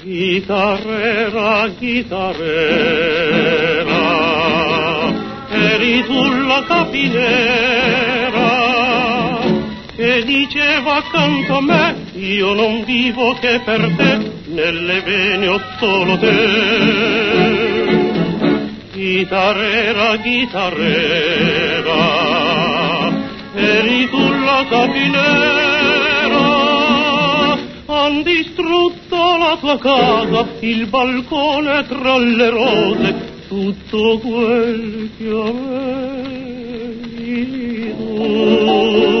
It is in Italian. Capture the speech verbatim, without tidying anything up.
Chitarrera, chitarrera, eri tu la capinera che diceva accanto a me, io non vivo che per te, nelle vene ho solo te. Chitarrera, chitarrera, eri tu la capinera, han distrutto la tua casa, il balcone tra le rose, tutto quel che avevi tu.